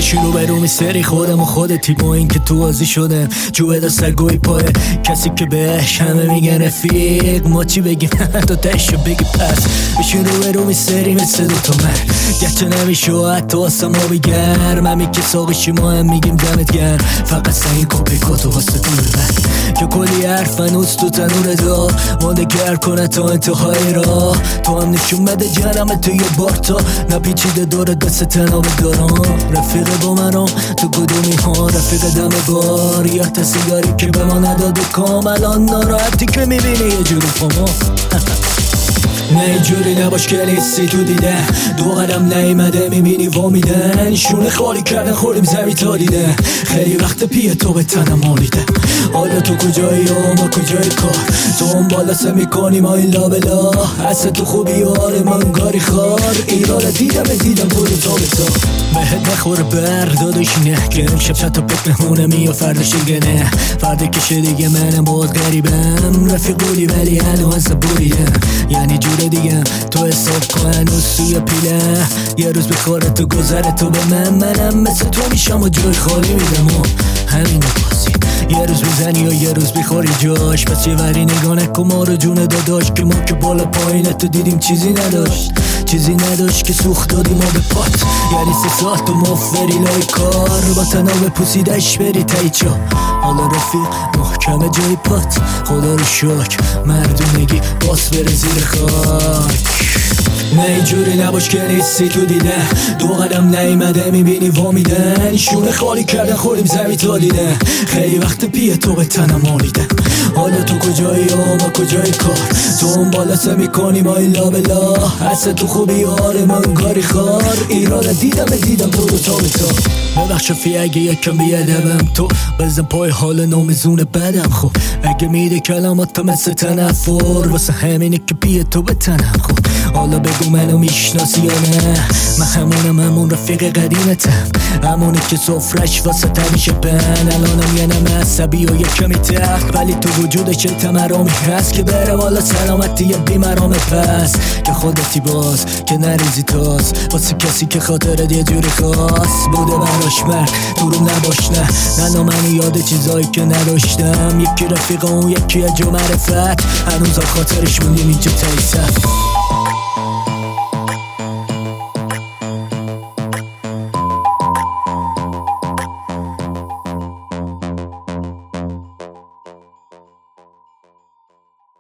بشینو برو میسری خودم و خودتی با این که تو بازی شدم جوه دا سرگوی پای کسی که بهش همه میگن رفیق ما چی بگیم تو تشو بگی پس بشینو برو میسری مثل دوتا مرد گرچه نمیشو حتی واسه ما بگرم همی که ساقشی ما هم میگیم دمت گرم فقط سنگی کپی کتو واسه دور بر که کلی حرف هنوز تو تنور دا مانده گر کنه تا انتهای راه تو هم نشون بده جنم تو یه بار تا نپیچیده دورت دست تناب دارم رفیق با منم تو کدومی ها رفیق دم بار یا تا سیگاری که به ما نداده کاملان ناراحتی که میبینی یه جوری پاما نه اینجوری نباش که نیستی تو دیده دو قدم نیمده میبینی وامیدن شونه خالی کردن خوریم زمین تا دیده خیلی وقت پیه تو به تنم مالیده حالا تو کجایی و ما کجای کار تو هم بالا سه میکنی ما این لابلا اصلا تو خوبی آره من گاری خار ایران دیدم تو رو تا به تا بهت نخوره بردادش نه که امشب چند تا پک مهمونه می و فردش دیگه نه فرده کشه دیگه منم باید غریبم رفیق بودی ولی هنوز بوریدم یعنی جوره دیگه تو حساب کن سوی پیله یه روز بخوره تو گذره تو به منم مثل تو میشم و جای خالی میدم و همین بازی یه روز بزنی و یه روز بخوری جاش پس یه وری نگاه نکن ما رو جون داداش که ما که بالا پایینه تو دیدیم چیزی نداشت که سوخت دادیم ما به پات یعنی 3 ساعت تو مفری لای کار با تناب پوسیدش بری تایچا حالا رفیق محکمه جای پات خدا رو شکر مردونگی باس بره زیر خاک نه اینجوری نباش که نیستی تو دیده دو قدم نیمده میبینی وامیدن شونه خالی کردن خوریم زمین تا دیده خیلی وقت پیه تو به تنم مالیده حالا تو کجایی و ما کجای کار تو هم بالا سه میکنی ما این لابلا اصلا تو خوبی آره من گاری خار ایران دیدم تو رو تا به تا ببخش فی اگه یکم بیادبم تو بزن پای حال نامزون بدم خب اگه میده کلامات مثل تنفر واسه همینه که پیه تو به تنم خب حالا بگو منو میشناسی یا نه من همون رفیق قدیمتم همونه که صفرش واسه تمیشه بن الانم یه نم عصبی و یه کمی تخت ولی تو وجودش تمرامی هست که بره والا سلامتی یه بیمرامه پس که خودتی باز که نریزی تاز واسه کسی که خاطرت یه جوری خاص بوده براش مرد دروم نباش نه من یاد چیزایی که نداشتم یکی رفیق اون یکی اجو معرفت هنوز خاطرش موندیم اینجا تایسف